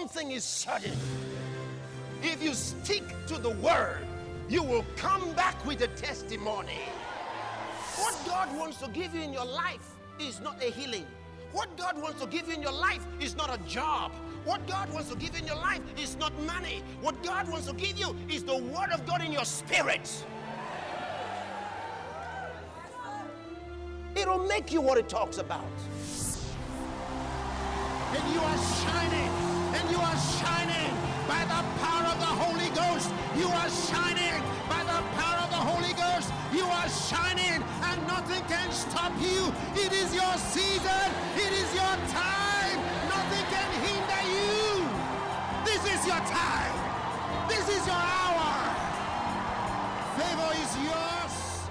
one thing is certain. If you stick to the word, you will come back with a testimony. What God wants to give you in your life is not a healing. What God wants to give you in your life is not a job. What God wants to give you in your life is not money. What God wants to give you is the word of God in your spirit. It'll make you what it talks about. And you are shining. And you are shining by the power of the Holy Ghost. You are shining by the power of the Holy Ghost. You are shining and nothing can stop you. It is your season. It is your time. Nothing can hinder you. This is your time. This is your hour. Favor is yours.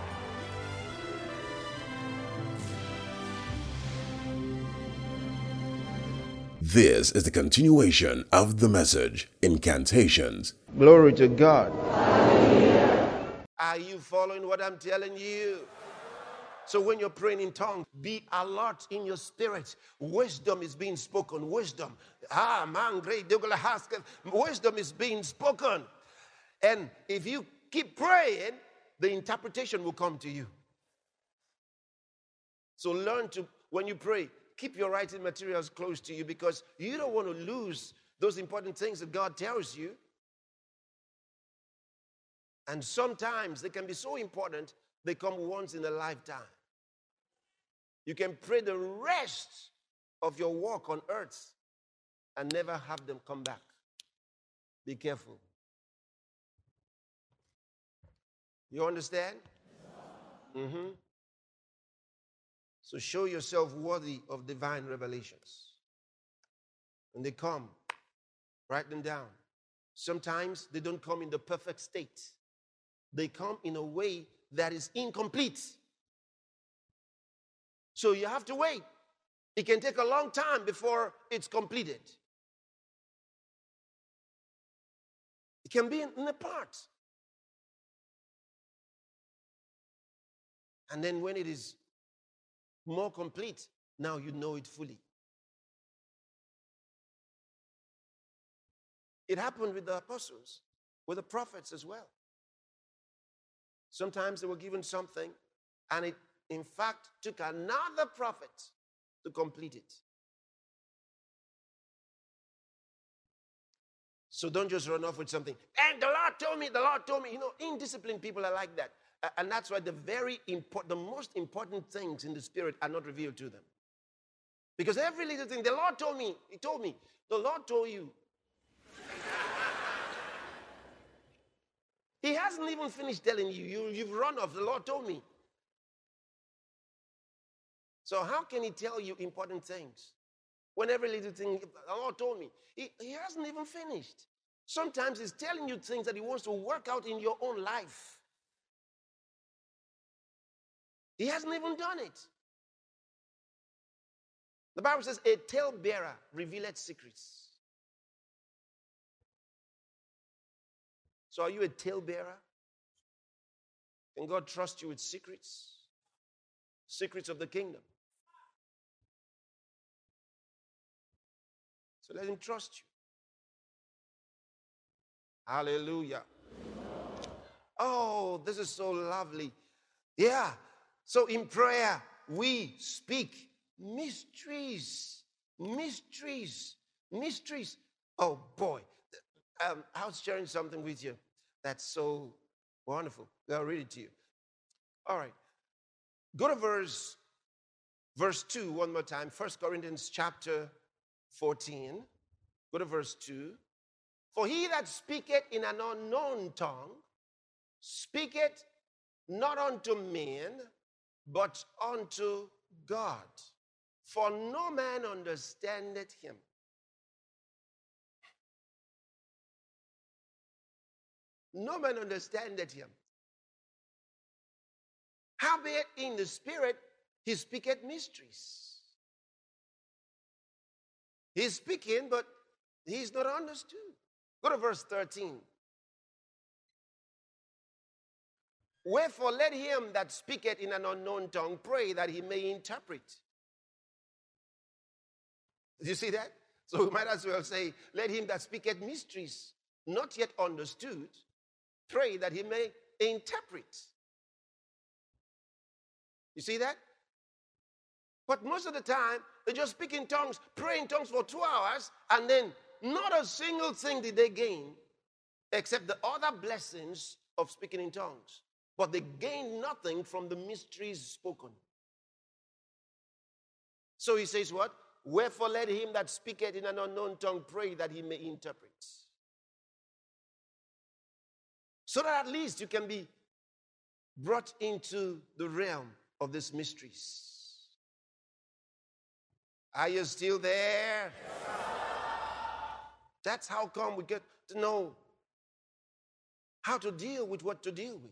This is the continuation of the message, Incantations. Glory to God. Are you following what I'm telling you? So when you're praying in tongues, be alert in your spirit. Wisdom is being spoken. Wisdom. Wisdom is being spoken. And if you keep praying, the interpretation will come to you. So learn to, when you pray, keep your writing materials close to you, because you don't want to lose those important things that God tells you. And sometimes they can be so important, they come once in a lifetime. You can pray the rest of your walk on earth and never have them come back. Be careful. You understand? Mm-hmm. So show yourself worthy of divine revelations. When they come, write them down. Sometimes they don't come in the perfect state. They come in a way that is incomplete. So you have to wait. It can take a long time before it's completed. It can be in a part. And then when it is more complete, now you know it fully. It happened with the apostles, with the prophets as well. Sometimes they were given something, and it, in fact, took another prophet to complete it. So don't just run off with something. And the Lord told me, the Lord told me. You know, indisciplined people are like that. And that's why the most important things in the spirit are not revealed to them. Because every little thing, the Lord told me, He told me, the Lord told you. He hasn't even finished telling you. You've run off. The Lord told me. So how can He tell you important things when every little thing, the Lord told me? He hasn't even finished. Sometimes He's telling you things that He wants to work out in your own life. He hasn't even done it. The Bible says, a talebearer revealeth secrets. So are you a talebearer? Can God trust you with secrets? Secrets of the kingdom. So let Him trust you. Hallelujah. Oh, this is so lovely. Yeah. So in prayer, we speak mysteries. Mysteries. Mysteries. Oh, boy. I was sharing something with you that's so wonderful. I'll read it to you. All right. Go to verse 2 one more time. 1 Corinthians chapter 14. Go to verse 2. For he that speaketh in an unknown tongue speaketh not unto men, but unto God. For no man understandeth him. No man understandeth him. Howbeit in the spirit he speaketh mysteries. He's speaking, but he's not understood. Go to verse 13. Wherefore let him that speaketh in an unknown tongue pray that he may interpret. Did you see that? So we might as well say, let him that speaketh mysteries not yet understood, pray that he may interpret. You see that? But most of the time, they just speak in tongues, pray in tongues for 2 hours, and then not a single thing did they gain except the other blessings of speaking in tongues. But they gain nothing from the mysteries spoken. So he says what? Wherefore let him that speaketh in an unknown tongue pray that he may interpret. So that at least you can be brought into the realm of these mysteries. Are you still there? That's how come we get to know how to deal with what to deal with.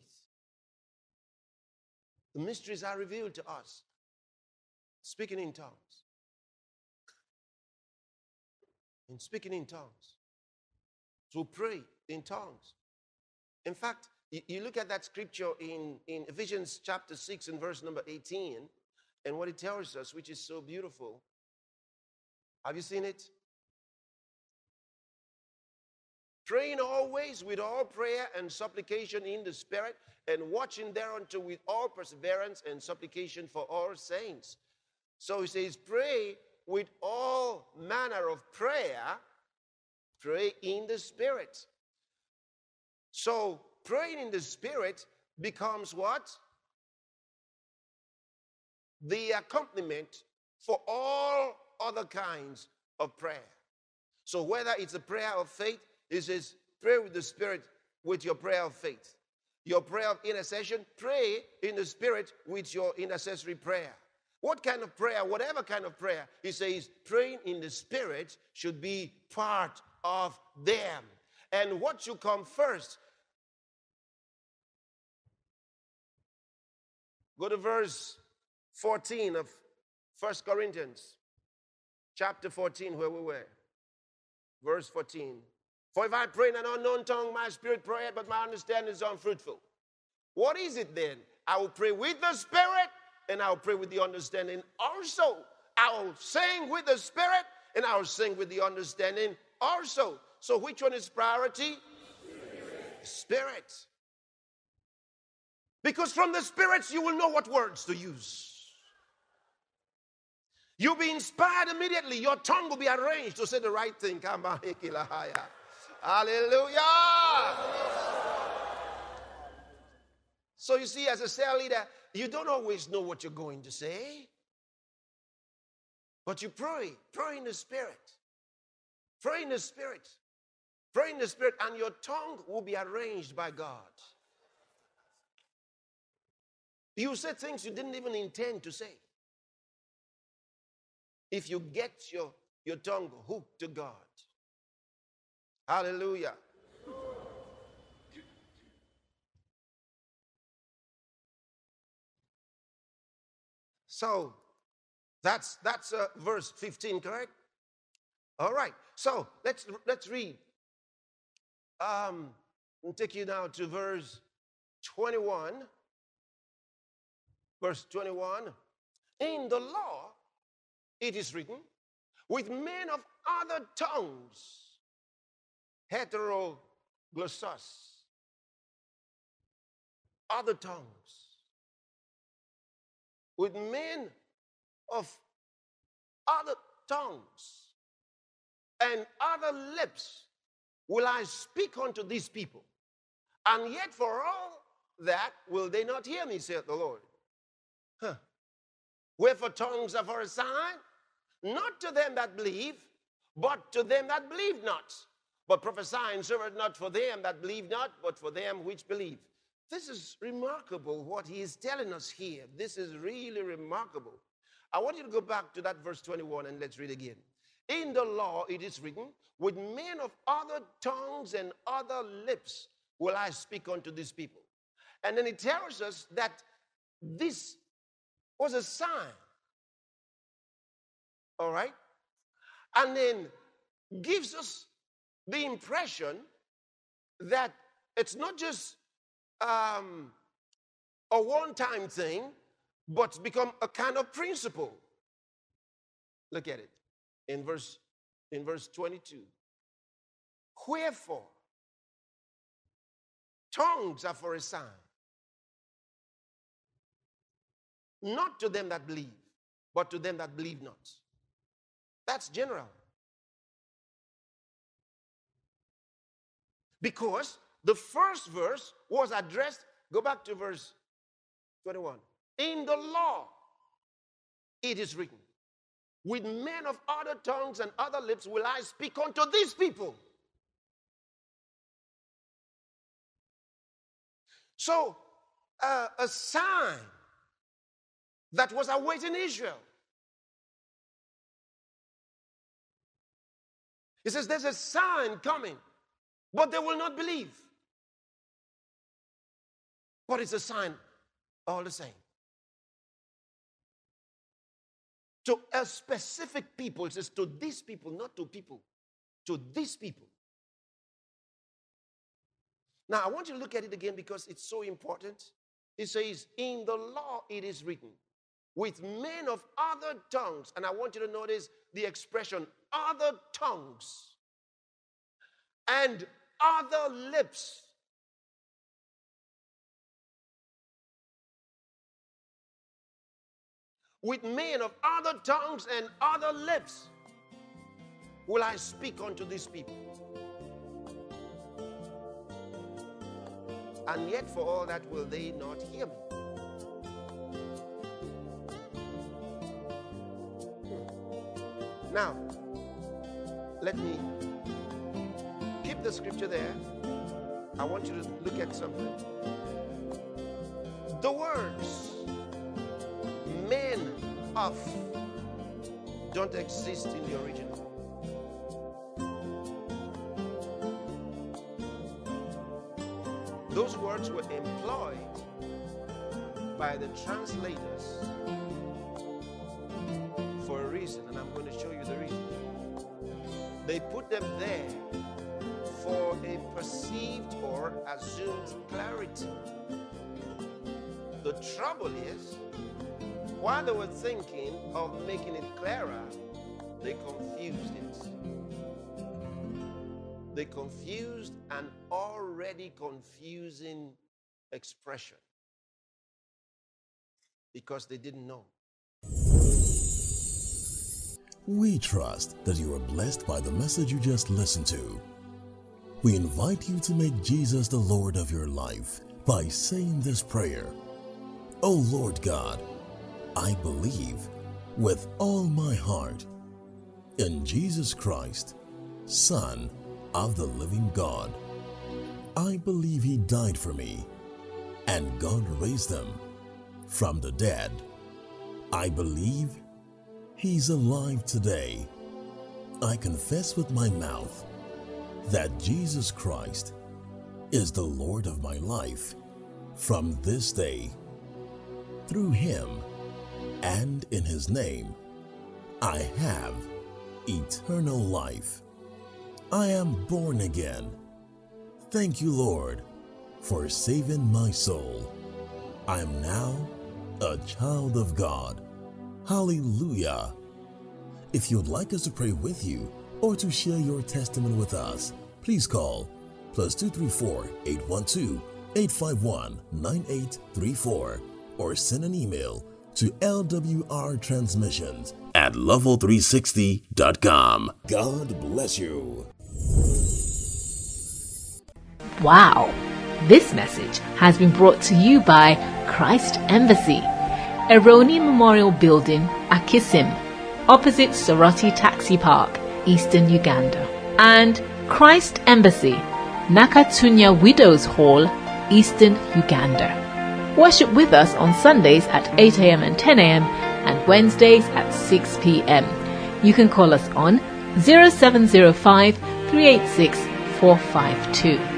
The mysteries are revealed to us. Speaking in tongues. And speaking in tongues. To pray in tongues. In fact, you look at that scripture in Ephesians chapter 6 and verse number 18, and what it tells us, which is so beautiful. Have you seen it? Praying always with all prayer and supplication in the Spirit, and watching thereunto with all perseverance and supplication for all saints. So he says, pray with all manner of prayer, pray in the Spirit. So praying in the Spirit becomes what? The accompaniment for all other kinds of prayer. So whether it's a prayer of faith, it says pray with the Spirit with your prayer of faith. Your prayer of intercession, pray in the Spirit with your intercessory prayer. What kind of prayer, whatever kind of prayer, he says praying in the Spirit should be part of them. And what should come first? Go to verse 14 of 1 Corinthians. Chapter 14, where we were. Verse 14. For if I pray in an unknown tongue, my spirit prayeth, but my understanding is unfruitful. What is it then? I will pray with the Spirit, and I will pray with the understanding also. I will sing with the Spirit, and I will sing with the understanding also. So which one is priority? Spirit. Because from the spirits you will know what words to use. You'll be inspired immediately. Your tongue will be arranged to say the right thing. Hallelujah. So you see, as a cell leader, you don't always know what you're going to say. But you pray. Pray in the Spirit. Pray in the Spirit. Pray in the Spirit, and your tongue will be arranged by God. You say things you didn't even intend to say. If you get your tongue hooked to God. Hallelujah. So that's verse 15, correct? All right. So let's read. I'll take you now to verse 21. Verse 21. In the law, it is written, with men of other tongues, heteroglossos, other tongues, with men of other tongues and other lips will I speak unto these people, and yet for all that will they not hear me, saith the Lord. Wherefore tongues are for a sign, not to them that believe, but to them that believe not. But prophesying serveth not for them that believe not, but for them which believe. This is remarkable what he is telling us here. This is really remarkable. I want you to go back to that verse 21 and let's read again. In the law it is written, with men of other tongues and other lips will I speak unto these people. And then it tells us that this was a sign. All right? And then gives us the impression that it's not just a one-time thing, but it's become a kind of principle. Look at it in verse in verse 22. Wherefore, tongues are for a sign, not to them that believe, but to them that believe not. That's general. Because the first verse was addressed, go back to verse 21. In the law, it is written, with men of other tongues and other lips will I speak unto these people. So, a sign that was awaiting Israel. He says there's a sign coming, but they will not believe. But it's a sign all the same. To a specific people, it says to these people, not to people, to these people. Now, I want you to look at it again because it's so important. It says, in the law it is written, with men of other tongues. And I want you to notice the expression, other tongues and other lips. With men of other tongues and other lips will I speak unto these people. And yet for all that will they not hear me. Now, let me keep the scripture there. I want you to look at something. The words men of don't exist in the original. Those words were employed by the translators for a reason, and I'm going to show you the reason. They put them there for a perceived or assumed clarity. The trouble is, while they were thinking of making it clearer, they confused it. They confused an already confusing expression because they didn't know. We trust that you are blessed by the message you just listened to. We invite you to make Jesus the Lord of your life by saying this prayer. O Lord God, I believe with all my heart in Jesus Christ, Son of the living God. I believe He died for me and God raised Him from the dead. I believe He's alive today. I confess with my mouth that Jesus Christ is the Lord of my life from this day. Through Him and in His name, I have eternal life. I am born again. Thank you, Lord, for saving my soul. I am now a child of God. Hallelujah. If you'd like us to pray with you or to share your testimony with us, please call +234 812 851 9834 or send an email to lwrtransmissions@level360.com. God bless you. Wow! This message has been brought to you by Christ Embassy, Eroni Memorial Building, Akisim, opposite Soroti Taxi Park, Eastern Uganda, and Christ Embassy, Nakatunya Widows Hall, Eastern Uganda. Worship with us on Sundays at 8 a.m. and 10 a.m. and Wednesdays at 6 p.m. You can call us on 0705 386 452.